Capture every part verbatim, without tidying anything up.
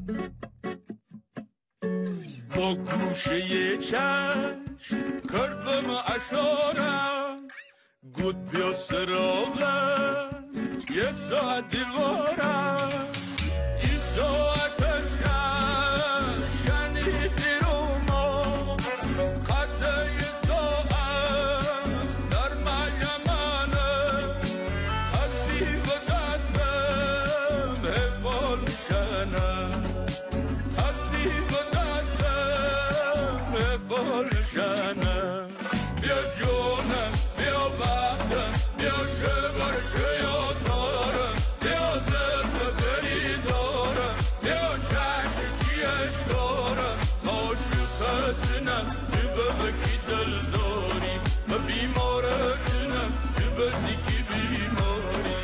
با گوشه چشم کردم اشارم گود بیا سراغم یه ساعت دیوارم این ساعت شن شنیدی رو ما قده یه ساعت در میمنه تصدیق دستم حفال شنه تصدیق دستم حفال شنه بیا جونم بیا بختم بیا شبر شیاطارم بیا زفت بریدارم بیا چشم چیش دارم عاشقتنم تو ببکی دل داری و بیمارتنم تو بزیکی بیماری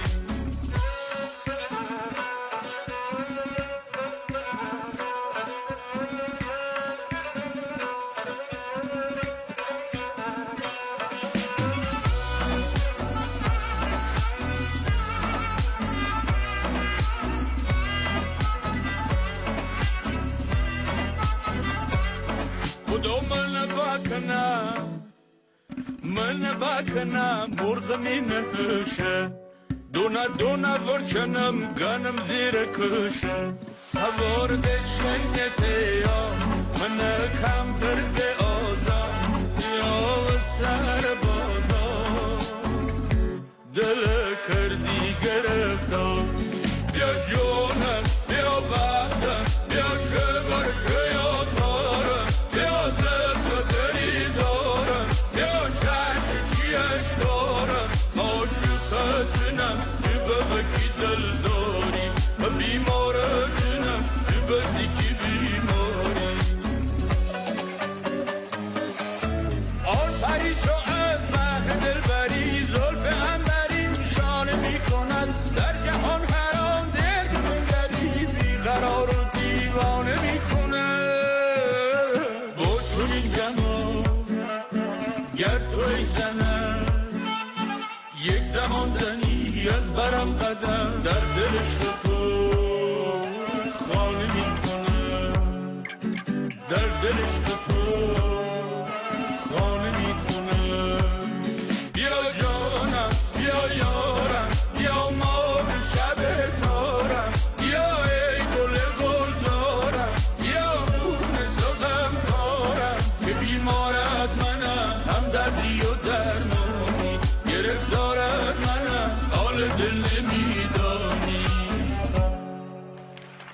خدا من بکنم من بکنم مرغ می نهشه دونه دونه ورچنم گنم زیر کشه هوار دشنگته یا من کم تر آزم یا سر بازار دل کردی گرفتار بیا جونم بیا بختم بیا شبر شیاطارم بیا زفت دریدارم بیا چشم چیش دارم عاشقتنم تو ببکی دل داری و بیمارتنم تو بزیکی بیماری آن پری چو از مهر دلبری زلف عنبری شانه می کند در جهان حرام دل منگری بیقرار و دیوانه می کند با چنین جمال گر توی زنم یک زمان زنی از برم قدم در دل شد